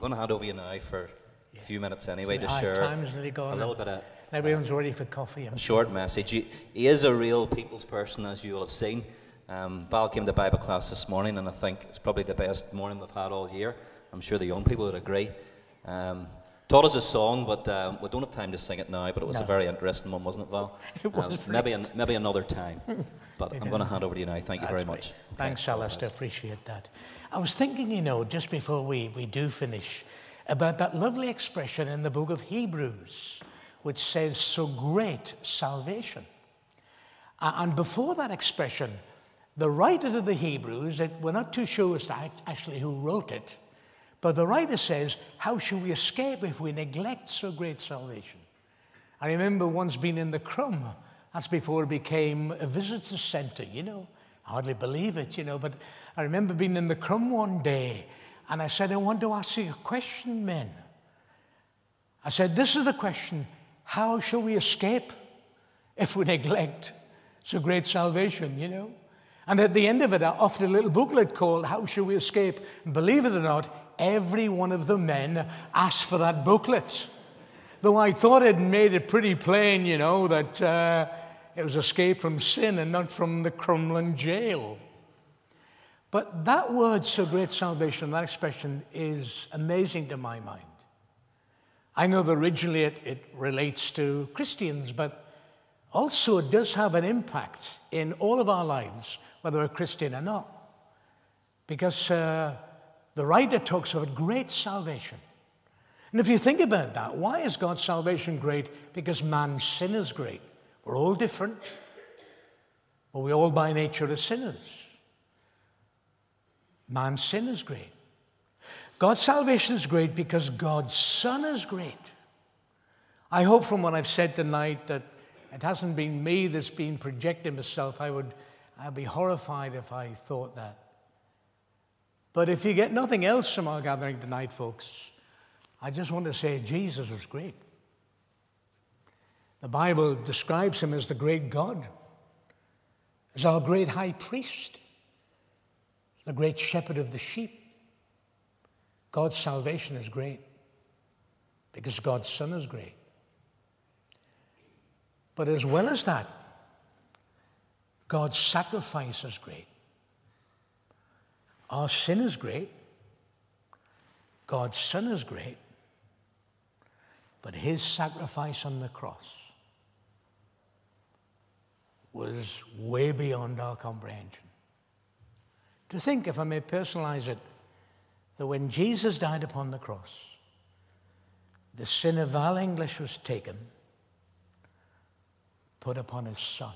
going to hand over you now for a few minutes anyway to High share time's nearly gone, a little bit of everyone's ready for coffee. a short message. He is a real people's person, as you will have seen. Val came to Bible class this morning, and I think it's probably the best morning we've had all year. I'm sure the young people would agree. Taught us a song, but we don't have time to sing it now, but it was a very interesting one, wasn't it, Val? It was maybe another time. But I'm going to hand over to you now. Thank you very much. Thanks, Alistair. Appreciate that. I was thinking, just before we do finish, about that lovely expression in the book of Hebrews, which says, so great salvation. And before that expression, the writer to the Hebrews, we're not too sure as to actually who wrote it, but the writer says, how shall we escape if we neglect so great salvation? I remember once being in the Crum. That's before it became a visitor centre, I hardly believe it, but I remember being in the Crum one day, and I said, I want to ask you a question, men. I said, this is the question, how shall we escape if we neglect so great salvation, And at the end of it, I offered a little booklet called How Shall We Escape? And believe it or not, every one of the men asked for that booklet. Though I thought it made it pretty plain, that it was escape from sin and not from the Crumlin jail. But that word, so great salvation, that expression is amazing to my mind. I know that originally it relates to Christians, but also it does have an impact in all of our lives, whether we're Christian or not. Because the writer talks about great salvation. And if you think about that, why is God's salvation great? Because man's sin is great. We're all different, but we all by nature are sinners. Man's sin is great. God's salvation is great because God's Son is great. I hope from what I've said tonight that it hasn't been me that's been projecting myself. I'd be horrified if I thought that. But if you get nothing else from our gathering tonight, folks, I just want to say Jesus was great. The Bible describes him as the great God, as our great high priest, the great shepherd of the sheep. God's salvation is great because God's Son is great. But as well as that, God's sacrifice is great. Our sin is great. God's Son is great. But his sacrifice on the cross was way beyond our comprehension. To think, if I may personalize it, that when Jesus died upon the cross, the sin of Val English was taken, put upon his Son.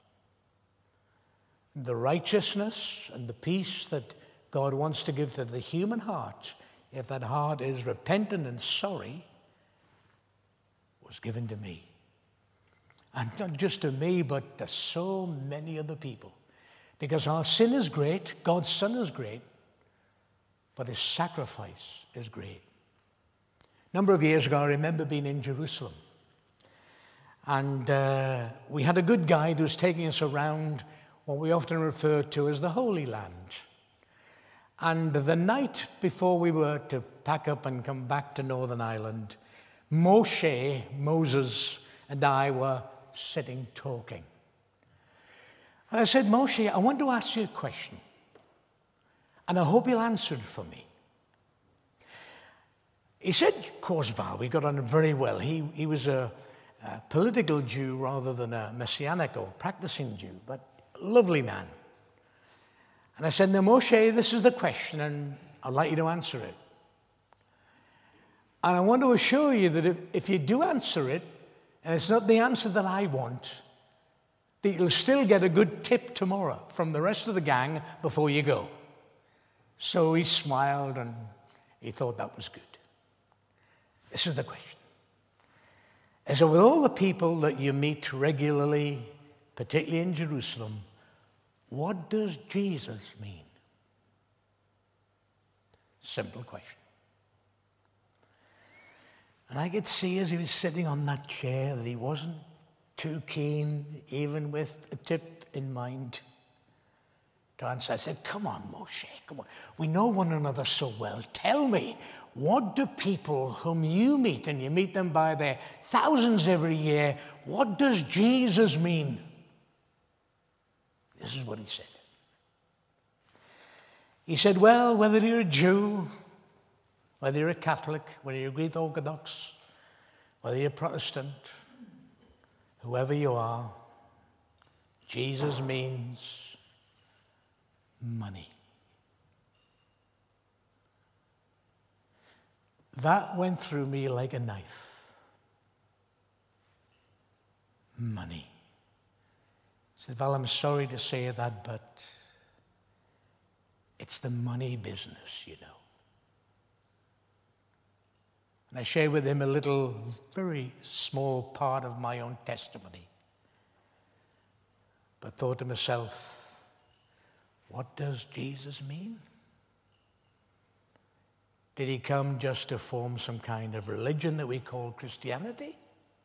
The righteousness and the peace that God wants to give to the human heart, if that heart is repentant and sorry, was given to me. And not just to me, but to so many other people. Because our sin is great, God's Son is great, but his sacrifice is great. A number of years ago, I remember being in Jerusalem. And we had a good guide who was taking us around what we often refer to as the Holy Land. And the night before we were to pack up and come back to Northern Ireland, Moses, and I were sitting talking. And I said, Moshe, I want to ask you a question. And I hope you'll answer it for me. He said, of course, Val, we got on very well. He was a political Jew rather than a messianic or practicing Jew, but a lovely man. And I said, now, Moshe, this is the question, and I'd like you to answer it. And I want to assure you that if you do answer it, and it's not the answer that I want, that you'll still get a good tip tomorrow from the rest of the gang before you go. So he smiled, and he thought that was good. This is the question. And so with all the people that you meet regularly, particularly in Jerusalem, what does Jesus mean? Simple question. And I could see as he was sitting on that chair that he wasn't too keen, even with a tip in mind. to answer. I said, come on, Moshe, come on. We know one another so well. Tell me, what do people whom you meet, and you meet them by their thousands every year, what does Jesus mean? This is what he said. He said, well, whether you're a Jew, whether you're a Catholic, whether you're Greek Orthodox, whether you're Protestant, whoever you are, Jesus means money. That went through me like a knife. Money. I said, well, I'm sorry to say that, but it's the money business, you know. And I share with him a little, very small part of my own testimony. But thought to myself, what does Jesus mean? Did he come just to form some kind of religion that we call Christianity?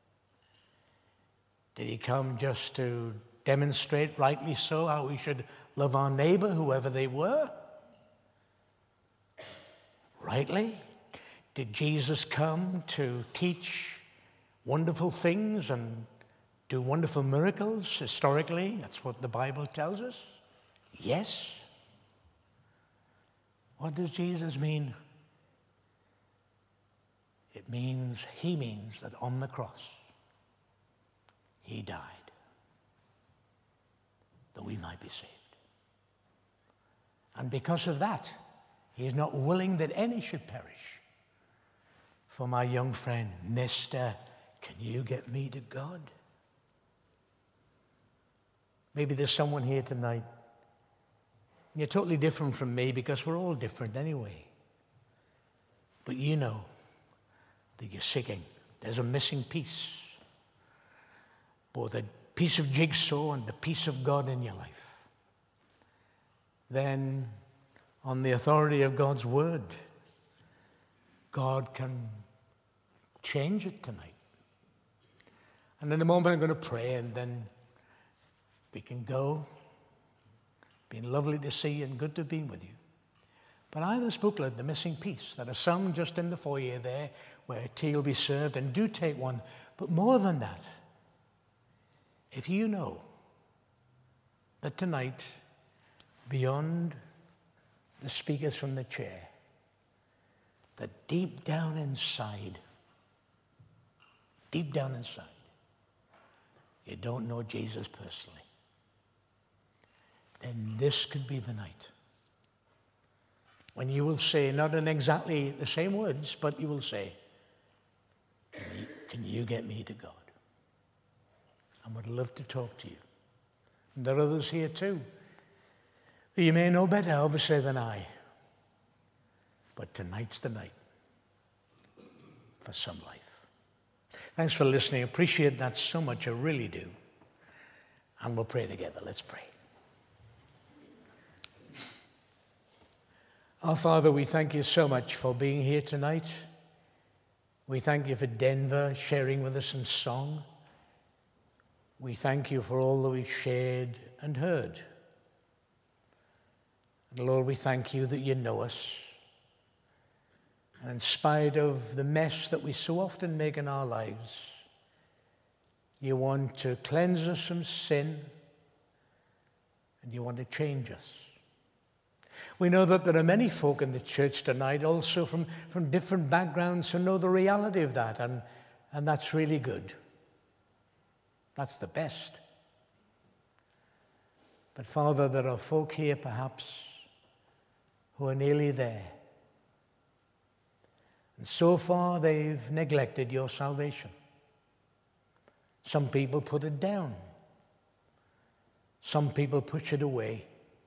Did he come just to demonstrate, rightly so, how we should love our neighbor, whoever they were? Rightly? Did Jesus come to teach wonderful things and do wonderful miracles historically? That's what the Bible tells us. Yes. What does Jesus mean? He means that on the cross, he died that we might be saved. And because of that, he is not willing that any should perish. For my young friend, mister, can you get me to God? Maybe there's someone here tonight. You're totally different from me because we're all different anyway. But you know that you're seeking. There's a missing piece. Both a piece of jigsaw and the piece of God in your life. Then, on the authority of God's word, God can change it tonight. And in a moment I'm going to pray, and then we can go. Been lovely to see you and good to have been with you. But I have this booklet, The Missing Piece, that are some just in the foyer there where tea will be served, and do take one. But more than that, if you know that tonight, beyond the speakers from the chair, that deep down inside, you don't know Jesus personally, then this could be the night when you will say, not in exactly the same words, but you will say, can you get me to God? I would love to talk to you. And there are others here too. You may know better, obviously, than I. But tonight's the night for some life. Thanks for listening. I appreciate that so much. I really do. And we'll pray together. Let's pray. Our Father, we thank you so much for being here tonight. We thank you for Denver sharing with us in song. We thank you for all that we've shared and heard. And Lord, we thank you that you know us. And in spite of the mess that we so often make in our lives, you want to cleanse us from sin, and you want to change us. We know that there are many folk in the church tonight, also from different backgrounds, who know the reality of that, and that's really good. That's the best. But Father, there are folk here perhaps who are nearly there. And so far they've neglected your salvation. Some people put it down. Some people push it away.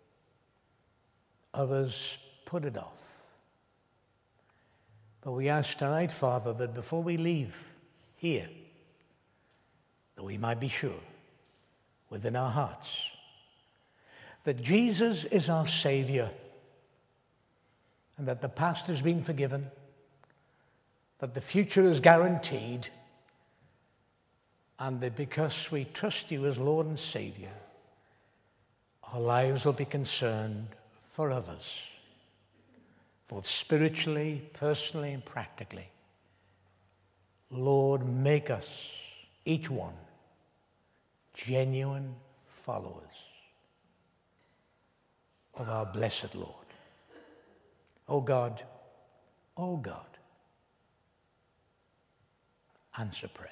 Others put it off. But we ask tonight, Father, that before we leave here, that we might be sure within our hearts that Jesus is our Savior, and that the past has been forgiven, that the future is guaranteed, and that because we trust you as Lord and Savior, our lives will be concerned for others, both spiritually, personally, and practically. Lord, make us, each one, genuine followers of our blessed Lord. Oh God, answer prayer.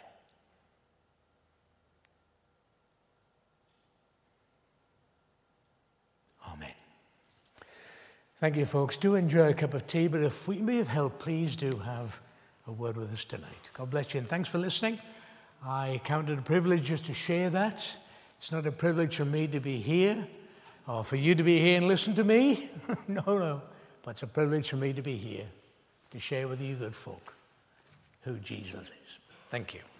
Amen. Thank you, folks. Do enjoy a cup of tea, but if we can be of help, please do have a word with us tonight. God bless you, and thanks for listening. I count it a privilege just to share that. It's not a privilege for me to be here, or for you to be here and listen to me. No. But it's a privilege for me to be here to share with you good folk who Jesus is. Thank you.